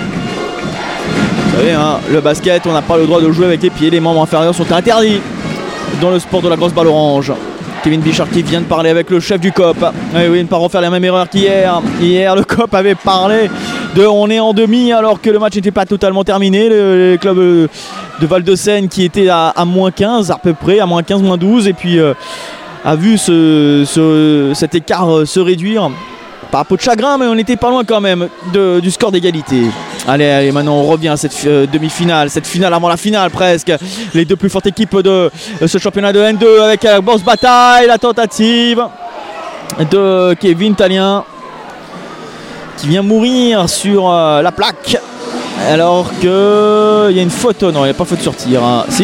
Vous savez, hein, le basket, on n'a pas le droit de jouer avec les pieds. Les membres inférieurs sont interdits dans le sport de la grosse balle orange. Kevin Bichard qui vient de parler avec le chef du COP. Oui, ne pas refaire la même erreur qu'hier. Hier, le COP avait parlé de on est en demi alors que le match n'était pas totalement terminé. Le club de Val de Seine qui était à moins 15 à peu près, à moins 15, moins 12. Et puis a vu cet écart se réduire. Pas à peau de chagrin, mais on n'était pas loin quand même du score d'égalité. Allez, maintenant on revient à cette demi-finale, cette finale avant la finale presque. Les deux plus fortes équipes de ce championnat de N2 avec la grosse bataille, la tentative de Kevin Talien qui vient mourir sur la plaque. Alors que il y a une faute, non il n'y a pas faute sur tir. Hein. Si,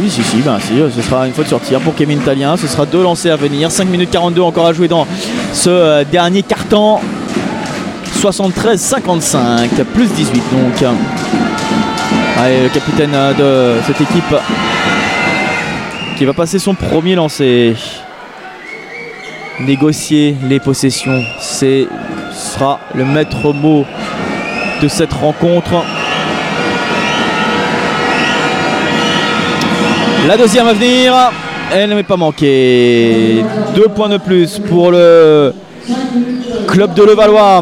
ce sera une faute sur tir pour Kevin Talien. Ce sera 2 lancers à venir. 5 minutes 42 encore à jouer dans ce dernier quart-temps. 73-55, plus 18 donc. Allez, le capitaine de cette équipe qui va passer son premier lancer. Négocier les possessions, ce sera le maître mot de cette rencontre. La deuxième à venir, elle ne m'est pas manquée. 2 points de plus pour le club de Levallois.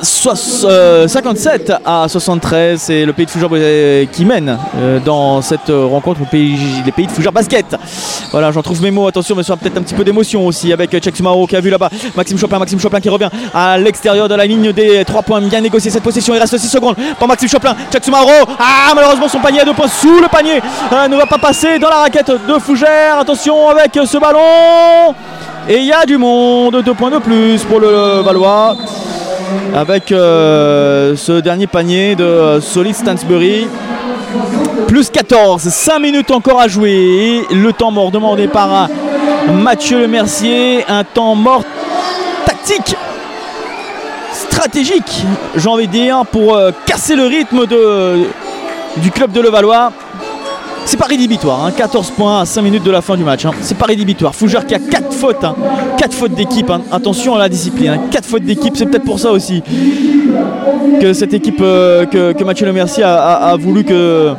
57 à 73, c'est le pays de Fougères qui mène dans cette rencontre, les pays de Fougères Basket. Voilà, j'en trouve mes mots, attention, mais ça peut-être un petit peu d'émotion aussi avec Cheikh Soumaro qui a vu là-bas Maxime Choplin qui revient à l'extérieur de la ligne des 3 points, bien négocié cette possession, il reste 6 secondes pour Maxime Choplin. Cheikh Soumaro, malheureusement son panier à 2 points sous le panier ne va pas passer dans la raquette de Fougères. Attention avec ce ballon, et il y a du monde. 2 points de plus pour le Valois avec ce dernier panier de Solid Stansbury. Plus 14, 5 minutes encore à jouer. Le temps mort demandé par Mathieu Lemercier. Un temps mort tactique, stratégique, j'ai envie de dire, pour casser le rythme du club de Levallois. C'est pas rédhibitoire, hein. 14 points à 5 minutes de la fin du match. Hein. C'est pas rédhibitoire. Fougères qui a 4 fautes. 4 fautes d'équipe. Hein. Attention à la discipline. 4 fautes d'équipe, c'est peut-être pour ça aussi que cette équipe, que Mathieu Lemercier a voulu que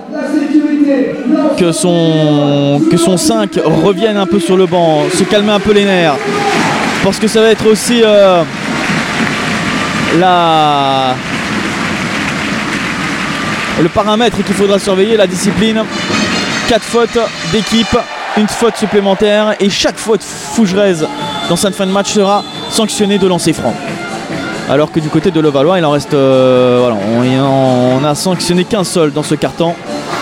son 5 revienne un peu sur le banc, se calmer un peu les nerfs. Je pense que ça va être aussi le paramètre qu'il faudra surveiller, la discipline. 4 fautes d'équipe, une faute supplémentaire et chaque faute fougeresse dans cette fin de match sera sanctionnée de lancer franc. Alors que du côté de Levallois, il en reste voilà, on a sanctionné qu'un seul dans ce carton.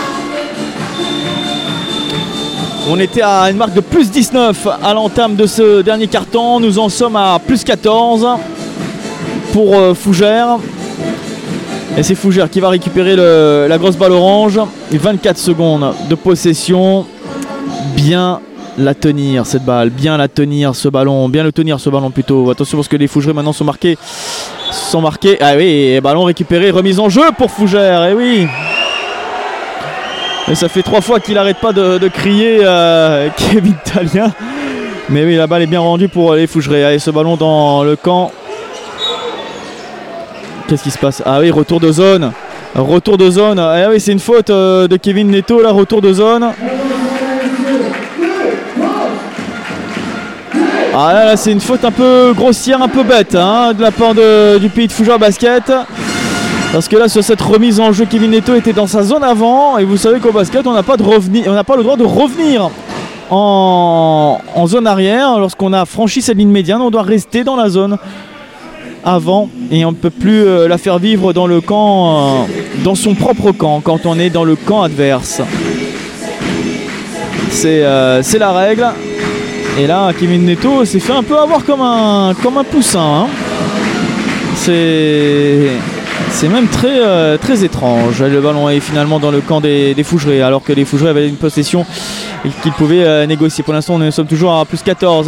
On était à une marque de plus 19 à l'entame de ce dernier carton. Nous en sommes à plus 14 pour Fougères. Et c'est Fougères qui va récupérer la grosse balle orange. 24 secondes de possession. Bien la tenir cette balle, bien la tenir ce ballon, bien le tenir ce ballon plutôt. Attention parce que les Fougères maintenant sont marqués. Ah oui, ballon récupéré, remise en jeu pour Fougères. Et oui. Et ça fait 3 fois qu'il n'arrête pas de crier Kevin Thalien. Mais oui, la balle est bien rendue pour les Fougerets. Allez, ce ballon dans le camp. Qu'est-ce qui se passe? Ah oui, retour de zone. Retour de zone. Ah oui, c'est une faute de Kevin Neto, là, retour de zone. Ah là, c'est une faute un peu grossière, un peu bête hein, de la part du pays de Fougères basket. Parce que là, sur cette remise en jeu, Kevin Neto était dans sa zone avant. Et vous savez qu'au basket, on n'a pas le droit de revenir en zone arrière. Lorsqu'on a franchi cette ligne médiane, on doit rester dans la zone avant. Et on ne peut plus la faire vivre dans le camp, dans son propre camp, quand on est dans le camp adverse. C'est la règle. Et là, Kevin Neto s'est fait un peu avoir comme un poussin. Hein. C'est même très étrange. Le ballon est finalement dans le camp des Fougerets, alors que les Fougerets avaient une possession qu'ils pouvaient négocier. Pour l'instant, nous sommes toujours à plus 14.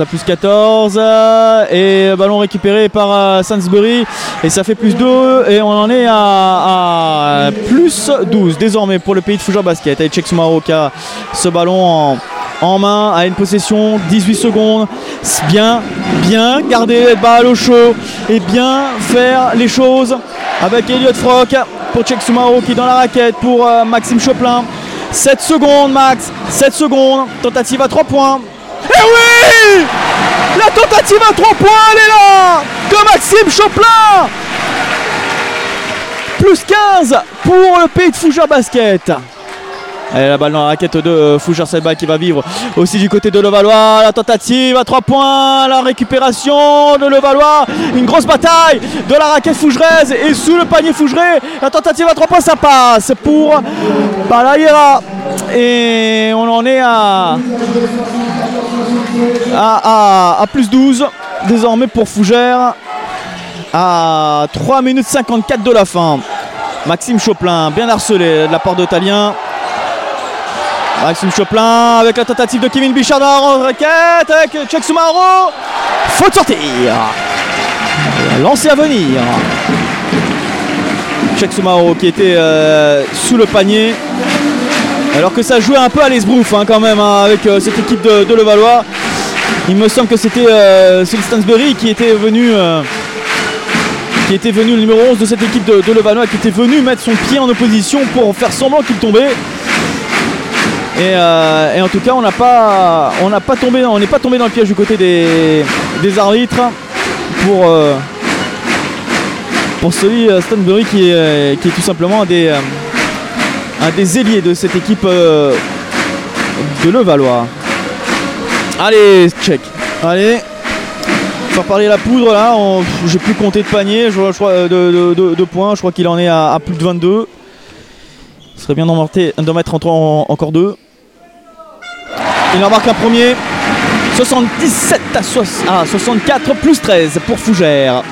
Et ballon récupéré par Sainsbury. Et ça fait plus 2. Et on en est à plus 12 désormais pour le pays de Fougères basket. Avec Cheikh Soumaro qui a ce ballon en main à une possession, 18 secondes. Bien garder la balle au chaud et bien faire les choses avec Elliot Frock pour Cheikh Soumaro qui est dans la raquette pour Maxime Choplin. 7 secondes Max, 7 secondes, tentative à 3 points. Et oui, la tentative à 3 points elle est là de Maxime Choplin. Plus 15 pour le pays de Fougères basket. Et la balle dans la raquette de Fougères, cette balle qui va vivre aussi du côté de Levallois. La tentative à 3 points, la récupération de Levallois. Une grosse bataille de la raquette fougeresse et sous le panier Fougerais. La tentative à 3 points, ça passe pour Balayera. Et on en est à plus 12 désormais pour Fougères. À 3 minutes 54 de la fin. Maxime Choplin, bien harcelé de la part de Thalien. Maxime Choplin avec la tentative de Kevin Bichard en raquette avec Cheikh Soumaro. Faute sortir. Lancé à venir. Cheikh Soumaro qui était sous le panier. Alors que ça jouait un peu à l'esbrouf hein, quand même hein, avec cette équipe de Levallois. Il me semble que c'était Stansbury qui était venu le numéro 11 de cette équipe de Levallois qui était venu mettre son pied en opposition pour faire semblant qu'il tombait. Et en tout cas on n'est pas tombé dans le piège du côté des arbitres pour celui Stanbury qui est tout simplement un des ailiers de cette équipe de Levallois. Allez check, allez faire parler la poudre là, j'ai plus compté de panier, je crois de points, je crois qu'il en est à plus de 22. Ce serait bien d'en mettre encore 2. Il en marque un premier. 77 à 64 plus 13 pour Fougères.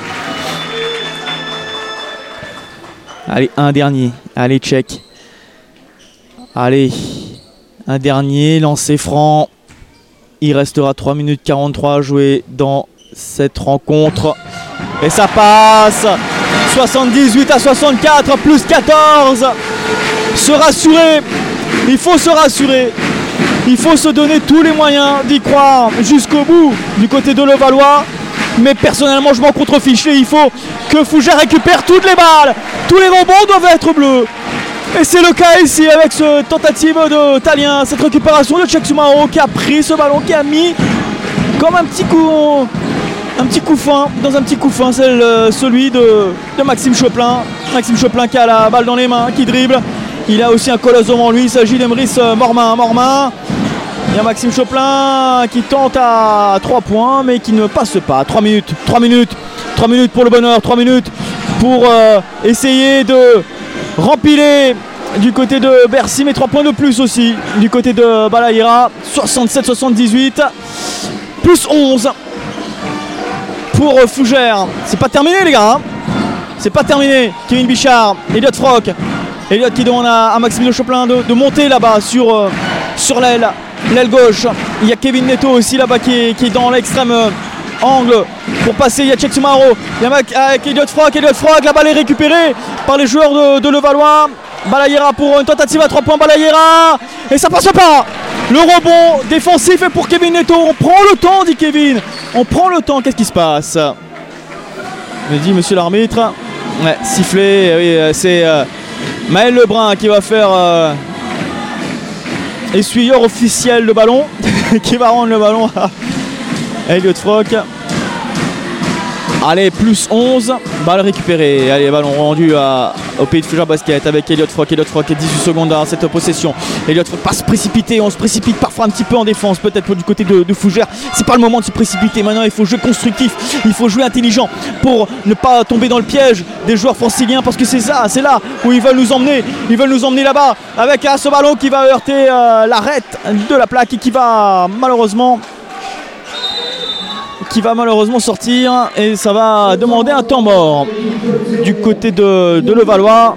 Allez, un dernier. Allez, check. Allez, un dernier. Lancé franc. Il restera 3 minutes 43 à jouer dans cette rencontre. Et ça passe. 78 à 64 plus 14. Se rassurer, il faut se rassurer, il faut se donner tous les moyens d'y croire jusqu'au bout du côté de Levallois. Mais personnellement je m'en contrefiche et il faut que Fougères récupère toutes les balles, tous les rebonds doivent être bleus. Et c'est le cas ici avec cette tentative de Thalien, cette récupération de Cheikh Soumaro qui a pris ce ballon, qui a mis comme un petit un petit coup fin, c'est celui de Maxime Choplin. Maxime Choplin qui a la balle dans les mains, qui dribble. Il a aussi un colosse devant lui, il s'agit d'Emrys Mormain. Il y a Maxime Choplin qui tente à 3 points mais qui ne passe pas. 3 minutes pour le bonheur, 3 minutes pour essayer de rempiler du côté de Bercy, mais 3 points de plus aussi du côté de Balaïra. 67-78 plus 11 pour Fougères. C'est pas terminé les gars, hein. C'est pas terminé. Kevin Bichard, Elliot Frock. Elliot qui demande à Maxime Choplin de monter là-bas sur l'aile gauche. Il y a Kevin Neto aussi là-bas qui est dans l'extrême angle pour passer. Il y a Cheikh Soumaro. Il y a avec Elliot Frock. La balle est récupérée par les joueurs de Levallois. Balaïra pour une tentative à 3 points. Balaïra et ça passe pas. Le rebond défensif est pour Kevin Neto. On prend le temps, dit Kevin. On prend le temps. Qu'est-ce qui se passe? Me dit monsieur l'arbitre. Ouais, sifflé. Oui, c'est Maël Lebrun qui va faire essuyeur officiel le ballon. Qui va rendre le ballon à Elliot Frock. Allez, plus 11, balle récupérée. Allez, ballon rendu au Pays de Fougères Basket avec Elliot Frock. 18 secondes dans cette possession. Elliot Frock pas se précipiter, on se précipite parfois un petit peu en défense, peut-être du côté de Fougères. C'est pas le moment de se précipiter. Maintenant, il faut jouer constructif, il faut jouer intelligent pour ne pas tomber dans le piège des joueurs franciliens, parce que c'est là où ils veulent nous emmener. Ils veulent nous emmener là-bas avec ce ballon qui va heurter l'arête de la plaque et qui va malheureusement sortir, et ça va demander un temps mort du côté de Levallois.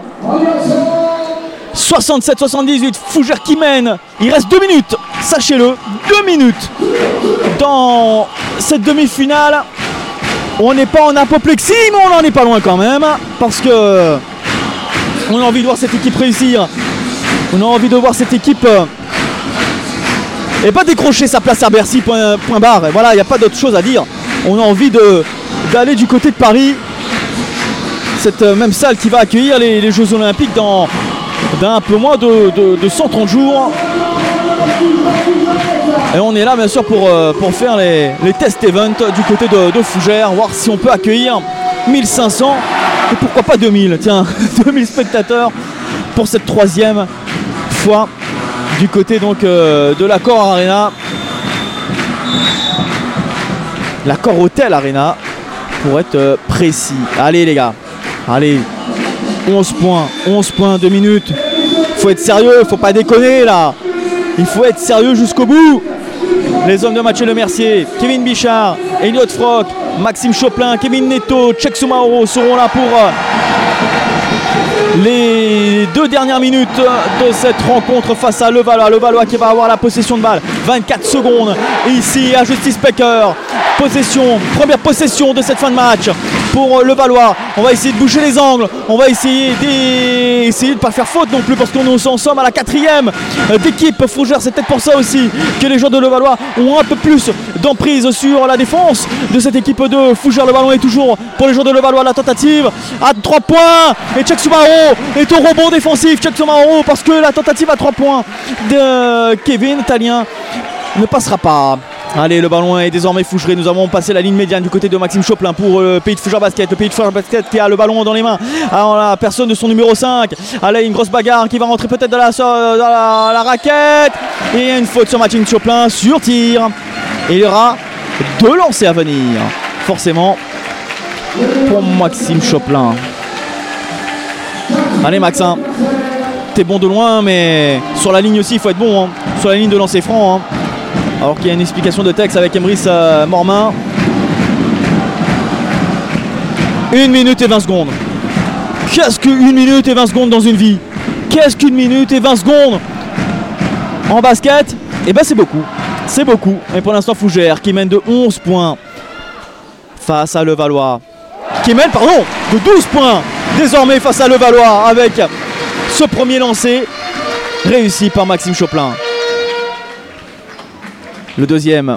67-78, Fougères qui mène. Il reste 2 minutes, sachez-le, 2 minutes dans cette demi-finale. On n'est pas en apoplexie, mais on n'en est pas loin quand même, parce que on a envie de voir cette équipe réussir. On a envie de voir cette équipe et pas décrocher sa place à Bercy, point barre. Et voilà, il n'y a pas d'autre chose à dire. On a envie d'aller du côté de Paris, cette même salle qui va accueillir les Jeux Olympiques dans un peu moins de 130 jours. Et on est là bien sûr pour faire les test events du côté de Fougères, voir si on peut accueillir 1500 et pourquoi pas 2000. Tiens, 2000 spectateurs pour cette 3e fois du côté donc de l'Accor Arena, l'Accor Hotel Arena pour être précis. Allez les gars, allez, 11 points, 2 minutes. Faut être sérieux, faut pas déconner là. Il faut être sérieux jusqu'au bout. Les hommes de Mathieu Lemercier, Kevin Bichard, Elliot Frock, Maxime Choplin, Kevin Neto, Cheikh Soumaro seront là pour les 2 dernières minutes de cette rencontre face à Levallois. Levallois qui va avoir la possession de balle. 24 secondes ici à Justice Pecker. Première possession de cette fin de match pour Levallois. On va essayer de boucher les angles. On va essayer de ne pas faire faute non plus, parce qu'on nous en sommes à la 4e d'équipe. Fougères, c'est peut-être pour ça aussi que les joueurs de Levallois ont un peu plus d'emprise sur la défense de cette équipe de Fougères. Le ballon est toujours pour les joueurs de Levallois. La tentative à 3 points et Cheikh Soumaro est au rebond défensif. Cheikh Soumaro, parce que la tentative à 3 points de Kevin Italien ne passera pas. Allez, le ballon est désormais fougeré. Nous avons passé la ligne médiane du côté de Maxime Choplin pour le Pays de Fougères Basket. Le Pays de Fougères Basket qui a le ballon dans les mains. Alors, la personne de son numéro 5. Allez, une grosse bagarre qui va rentrer peut-être dans la raquette. Et une faute sur Maxime Choplin sur tir. Et il y aura 2 lancers à venir, forcément, pour Maxime Choplin. Allez Maxin, t'es bon de loin, mais sur la ligne aussi il faut être bon, hein. Sur la ligne de lancer franc, hein. Alors qu'il y a une explication de texte avec Emrys Mormain. 1 minute et 20 secondes. Qu'est-ce que 1 minute et 20 secondes dans une vie? Qu'est-ce qu'une minute et 20 secondes en basket? Eh ben c'est beaucoup. C'est beaucoup. Mais pour l'instant Fougères qui mène de 11 points face à Levallois. Qui mène, de 12 points désormais face à Levallois, avec ce premier lancer réussi par Maxime Choplin. Le deuxième.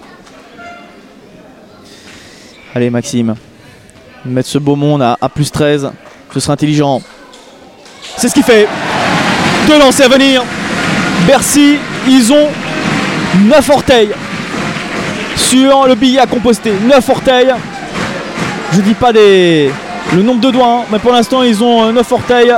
Allez Maxime, mettre ce beau monde à plus 13, ce serait intelligent. C'est ce qu'il fait. 2 lancers à venir. Bercy, ils ont 9 orteils. sur le billet à composter. 9 orteils. Je dis pas le nombre de doigts, hein, mais pour l'instant ils ont 9 orteils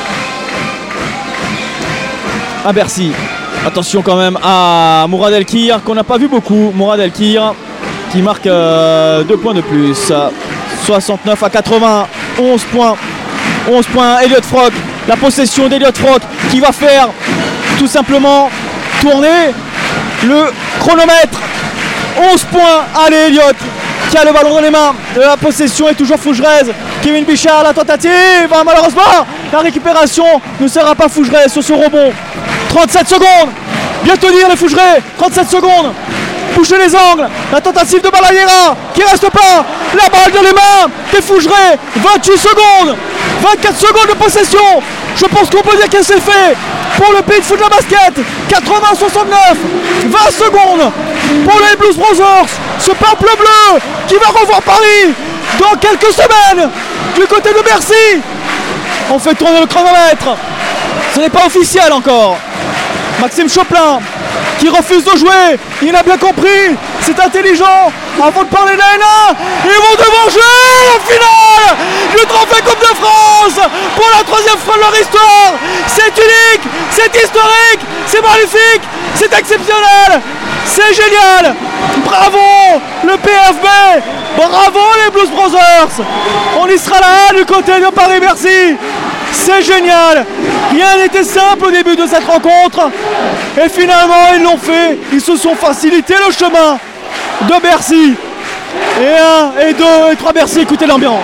à Bercy. Attention quand même à Mourad Elkir qu'on n'a pas vu beaucoup. Mourad Elkir qui marque 2 points de plus. 69 à 80. 11 points. 11 points. Elliot Frock. La possession d'Elliot Frock qui va faire tout simplement tourner le chronomètre. 11 points. Allez Elliot qui a le ballon dans les mains. La possession est toujours Fougerès. Kevin Bichard, la tentative. Malheureusement, la récupération ne sera pas Fougerès sur ce rebond. 37 secondes. Bien tenir les Fougerès. 37 secondes. Boucher les angles. La tentative de Balayera qui reste pas. La balle dans les mains des Fougerès. 28 secondes. 24 secondes de possession. Je pense qu'on peut dire que c'est fait pour le Pays de Fougères Basket. 80-69. 20 secondes pour les Blues Brothers. Ce peuple bleu qui va revoir Paris dans quelques semaines du côté de Bercy. On fait tourner le chronomètre. Ce n'est pas officiel encore. Maxime Choplin qui refuse de jouer. Il a bien compris. C'est intelligent. Avant de parler de la N1, ils vont devoir jouer la finale du trophée Coupe de France pour la 3e fois de leur histoire. C'est unique, c'est historique, c'est magnifique, c'est exceptionnel, c'est génial. Bravo le PFB, bravo les Blues Brothers. On y sera là du côté de Paris-Bercy. C'est génial. Rien n'était simple au début de cette rencontre. Et finalement, ils l'ont fait. Ils se sont facilité le chemin de Bercy. Et 1, et 2, et 3 Bercy. Écoutez l'ambiance.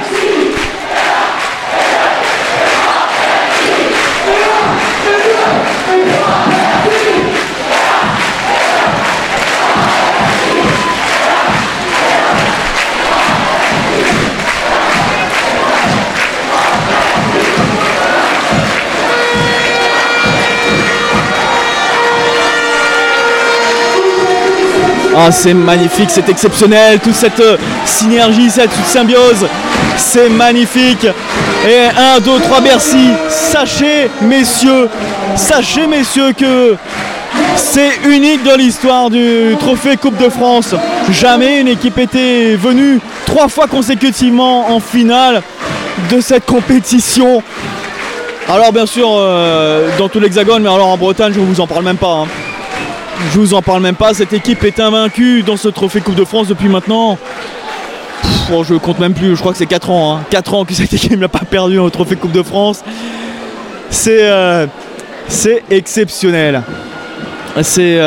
Ah, c'est magnifique, c'est exceptionnel, toute cette synergie, cette symbiose, c'est magnifique. Et 1, 2, 3 Bercy, sachez messieurs que c'est unique dans l'histoire du trophée Coupe de France. Jamais une équipe était venue 3 fois consécutivement en finale de cette compétition. Alors bien sûr dans tout l'Hexagone, mais alors en Bretagne je ne vous en parle même pas. Je vous en parle même pas, cette équipe est invaincue dans ce trophée Coupe de France depuis maintenant. Je compte même plus, je crois que c'est 4 ans. 4 ans que cette équipe n'a pas perdu au trophée Coupe de France. C'est exceptionnel. Et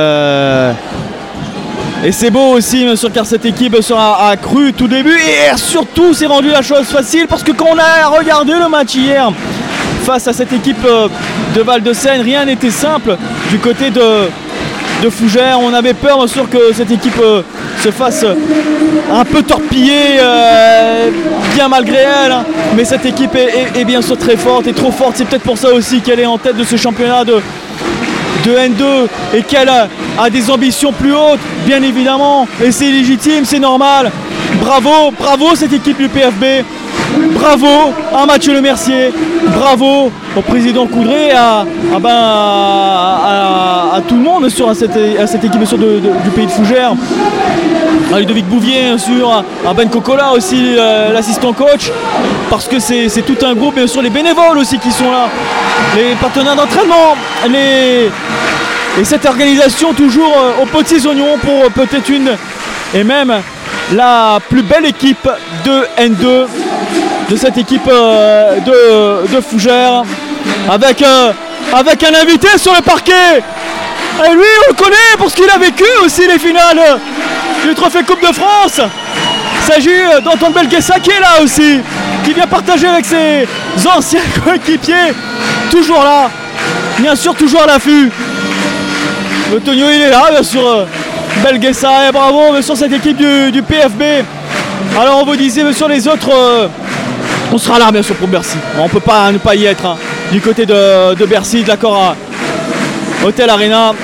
c'est beau aussi, bien sûr, car cette équipe a cru tout début et surtout s'est rendu la chose facile parce que quand on a regardé le match hier face à cette équipe de Val-de-Seine, rien n'était simple du côté de Fougères. On avait peur bien sûr que cette équipe se fasse un peu torpiller bien malgré elle, mais cette équipe est bien sûr très forte et trop forte. C'est peut-être pour ça aussi qu'elle est en tête de ce championnat de N2 et qu'elle a des ambitions plus hautes, bien évidemment, et c'est légitime, c'est normal. Bravo cette équipe du PFB. Bravo à Mathieu Lemercier, bravo au président Coudray, à tout le monde sur à cette équipe bien sûr, du Pays de Fougères, à Ludovic Bouvier bien sûr, à Ben Cocola aussi, l'assistant coach, parce que c'est tout un groupe, bien sûr les bénévoles aussi qui sont là, les partenaires d'entraînement, et cette organisation toujours aux petits oignons pour peut-être une et même la plus belle équipe de N2. De cette équipe de Fougères avec un invité sur le parquet. Et lui on le connaît parce qu'il a vécu aussi les finales du trophée Coupe de France. Il s'agit d'Antoine Belguessa qui est là aussi, qui vient partager avec ses anciens coéquipiers. Toujours là, bien sûr toujours à l'affût. Le Tonio il est là bien sûr, Belguessa, et bravo bien sûr cette équipe du PFB. Alors on vous disait bien sûr les autres... on sera là bien sûr pour Bercy, on ne peut pas ne pas y être du côté de Bercy, de l'accord à Hotel Arena.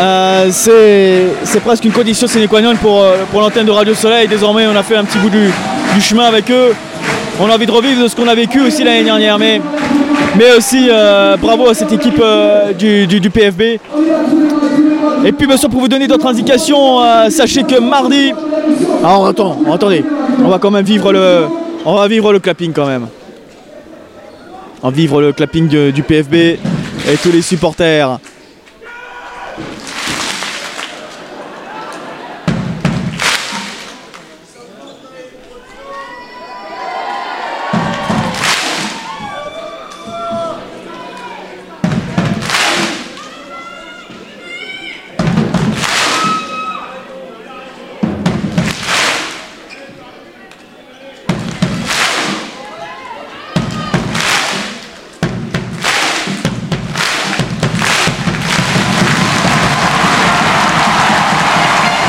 C'est presque une condition sine qua non pour l'antenne de Radio Soleil. Désormais on a fait un petit bout du chemin avec eux. On a envie de revivre de ce qu'on a vécu aussi l'année dernière, mais aussi bravo à cette équipe du PFB. Et puis bien sûr pour vous donner d'autres indications, sachez que mardi Alors attendez, on va quand même vivre le clapping quand même. On va vivre le clapping du PFB et tous les supporters